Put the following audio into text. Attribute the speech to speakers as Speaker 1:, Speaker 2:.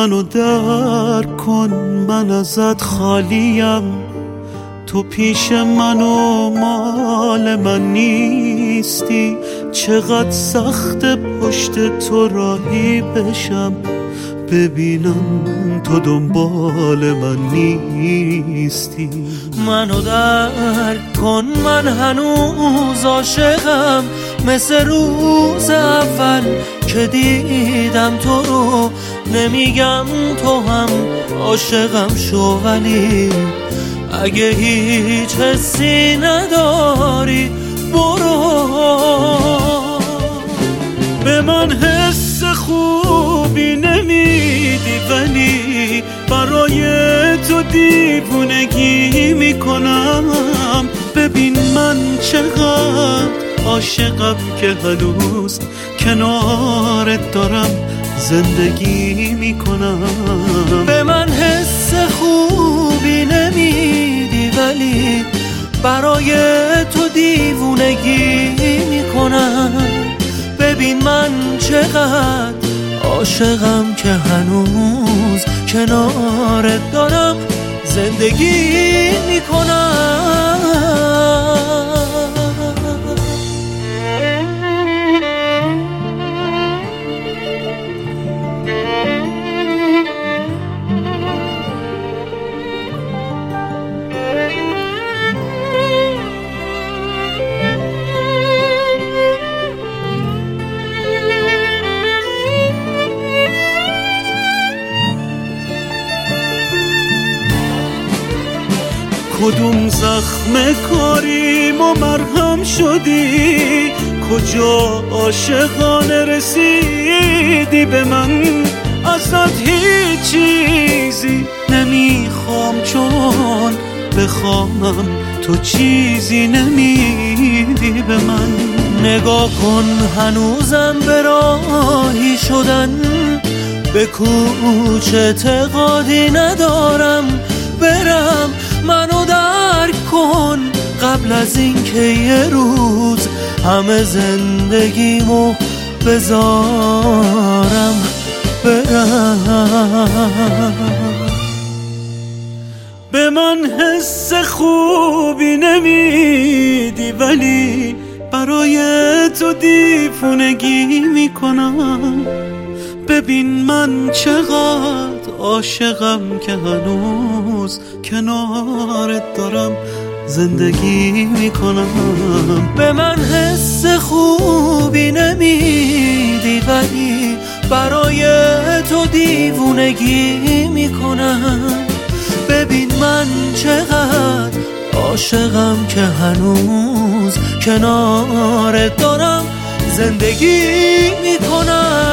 Speaker 1: منو درک کن، من ازت خالیم، تو پیش منو مال من نیستی. چقدر سخت پشت تو راهی بشم، ببینم تو دنبال من نیستی.
Speaker 2: منو درک کن، من هنوز عاشقم، مثل روز اول که دیدم تو رو. نمیگم تو هم عاشقم شو، ولی اگه هیچ حسی نداری برو. به من حس خوبی نمیدی، ولی برای تو دیوونگی میکنم. ببین من چقدر عاشقم که هنوز کنارت دارم زندگی میکنم. به من حس خوبی نمیدی، ولی برای تو دیوونگی میکنم. ببین من چقدر عاشقم که هنوز کنارت دارم زندگی میکنم.
Speaker 1: کدوم زخم کاریم و مرهم شدی، کجا عاشقانه رسیدی به من. ازت هیچ چیزی نمیخوام، چون بخوامم تو چیزی نمیدی به من.
Speaker 2: نگاه کن هنوزم به راهی شدن، به کوچه اعتقادی ندارم برم. منو درک کن قبل از این که یه روز همه زندگیمو بذارم برم.
Speaker 1: به من حس خوبی نمیدی، ولی برای تو دیوونگی میکنم. ببین من چقدر عاشقم که هنوز کنارت دارم زندگی میکنم.
Speaker 2: به من حس خوبی نمیدی، ولی برای تو دیوونگی میکنم. ببین من چقدر عاشقم که هنوز کنارت دارم زندگی میکنم.